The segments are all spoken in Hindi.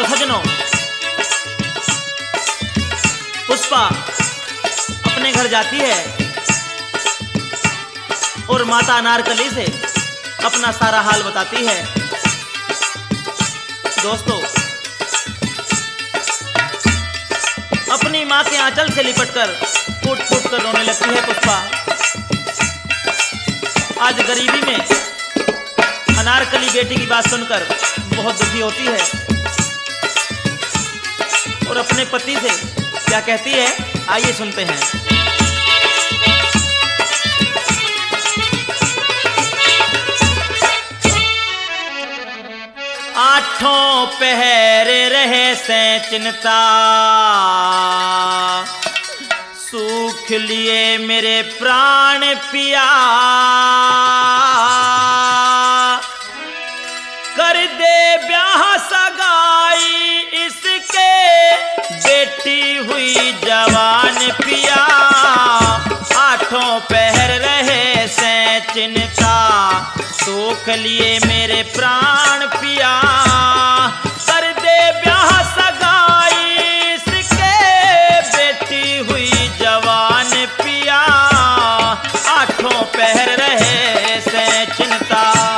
तो सजनों, पुष्पा अपने घर जाती है और माता अनारकली से अपना सारा हाल बताती है। दोस्तों, अपनी मां के आंचल से लिपटकर फूट फूट कर रोने लगती है पुष्पा। आज गरीबी में अनारकली बेटी की बात सुनकर बहुत दुखी होती है और अपने पति से क्या कहती है, आइए सुनते हैं। आठों पहर रहे से चिंता, सूख लिए मेरे प्राण पिया। कर दे ब्याह सगाई इसके, बेटी हुई जवान पिया। आठों पहर रहे से चिंता, सूख लिए मेरे प्राण पिया। कर दे ब्याह सगाई इसके, बेटी हुई जवान पिया। आठों पहर रहे से चिंता।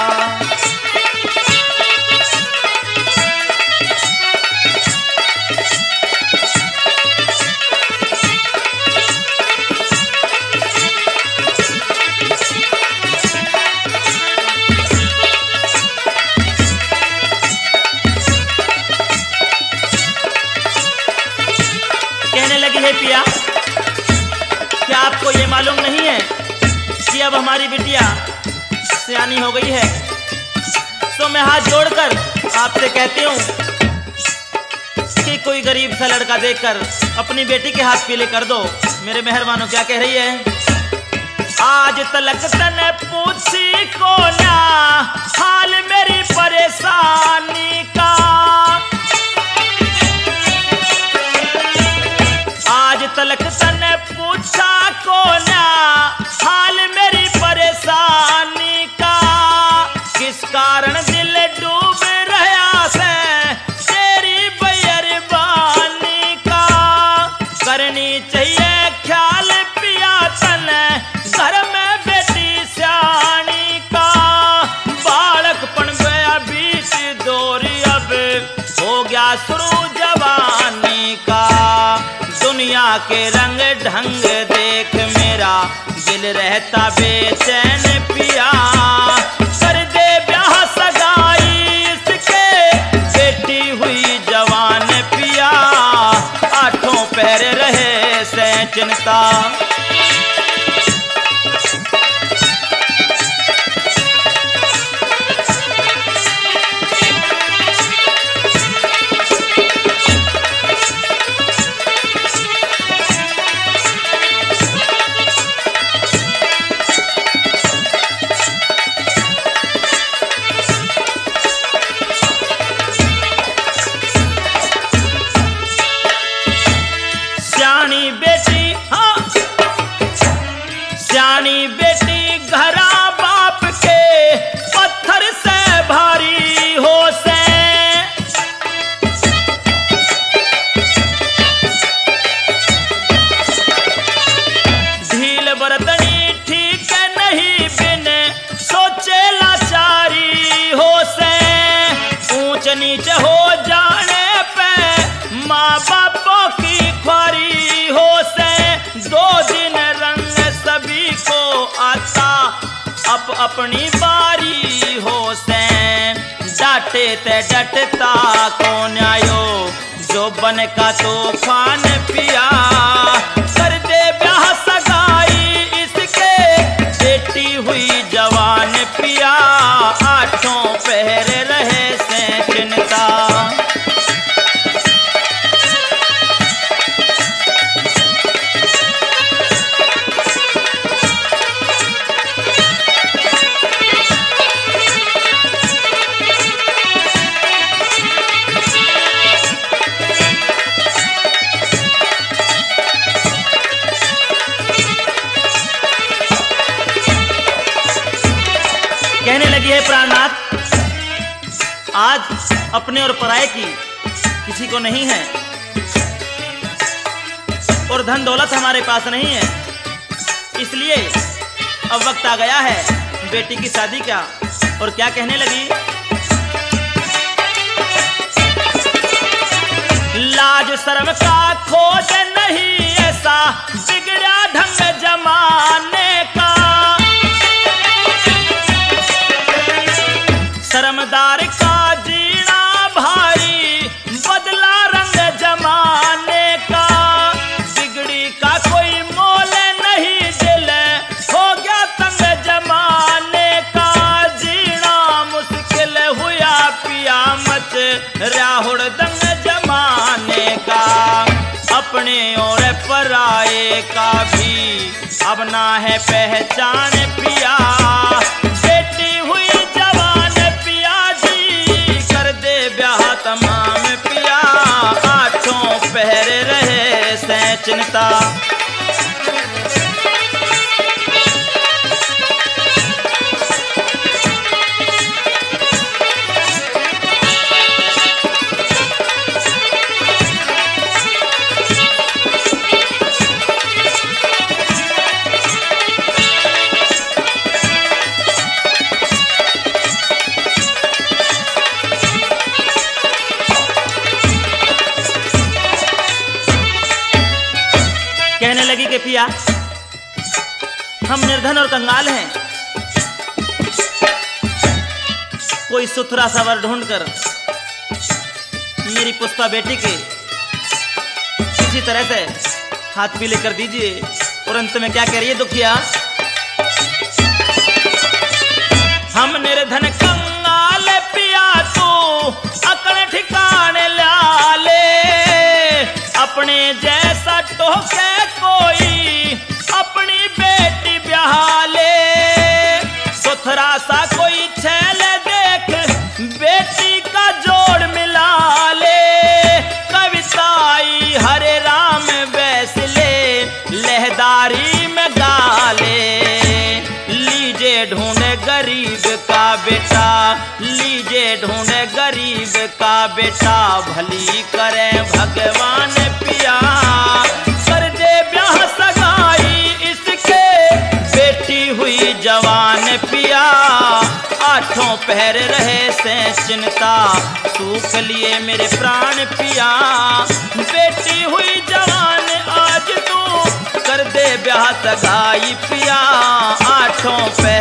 पिया, क्या आपको ये मालूम नहीं है कि अब हमारी बिटिया सयानी हो गई है? तो मैं हाथ जोड़कर आपसे कहती हूँ कि कोई गरीब सा लड़का देखकर अपनी बेटी के हाथ पीले कर दो। मेरे मेहरबानों, क्या कह रही है? आज तलक तने पूछी को ना हाल मेरी परेशानी का। आज तलक तने पूछा को ना हाल मेरी परेशानी का। किस कारण दिल डूब रहा से तेरी बेअरबानी का। करनी चाहिए ख्याल पिया तने घर में बेटी सियानी का। बालकपन गया बीच दौरी, अब हो गया शुरू जवानी का। दुनिया के रंग ढंग देख मेरा दिल रहता बेचैन पिया। कर दे ब्याह सगाई इसके, बेटी हुई जवान पिया। आठों पहर रहे से चिंता। सियानी बेटी घरा बाप के पत्थर से भारी हो से। ढील बरतनी ठीक नहीं बिन सोचे लाचारी हो से। ऊंच नीच हो जाने पे माँ बापों की ख्वारी हो से। दो दिन रंग सभी को आता, अब अपनी बारी हो से। डांटे ते डटता कौन आयो, जो बन का तूफान पिया। कर दे ब्याह सगाई इसके, बेटी हुई जवान पिया। आठों पहर रहे से चिंता। कहने लगी है प्राणनाथ, आज अपने और पराये की किसी को नहीं है और धन दौलत हमारे पास नहीं है, इसलिए अब वक्त आ गया है बेटी की शादी का। और क्या कहने लगी, लाज शर्म का खोज नहीं ऐसा बिगड़ा ढंग जमाने का, शर्मदार का जीना भारी बदला रंग जमाने का, बिगड़ी का कोई मोल नहीं दिल हो गया तंग जमाने का, जीना मुश्किल हुआ पिया मच राहुड़ दंग जमाने का, अपने और पराए का भी अब ना है पहचान पिया, बेटी हुई जवान पिया जी कर दे ब्याह तमाम पिया, आठों पहर रहे से चिंता। कहने लगी कि पिया हम निर्धन और कंगाल हैं, कोई सुथरा सा वर ढूंढकर मेरी पुष्पा बेटी के किसी तरह से हाथ पीले कर दीजिए। और अंत में क्या कह रही है दुखिया, हम निर्धन कंगाल पिया तो अकड़ ठिकाने ला ले, अपने जैसा टोके कोई अपनी बेटी ब्याह ले, सुथरा सा कोई छैल देख बेटी का जोड़ मिला ले, कविताई हरे राम वैसले लहदारी में गा ले, लीजे ढूंढे गरीब का बेटा, लीजे ढूंढे गरीब का बेटा, भली करे भगवान पिया कर दे ब्याह सगाई इसके, बेटी हुई जवान पिया आठों पहर रहे से चिंता, सूख लिए मेरे प्राण पिया, बेटी हुई जवान आज तू कर दे ब्याह सगाई पिया, आठों पहर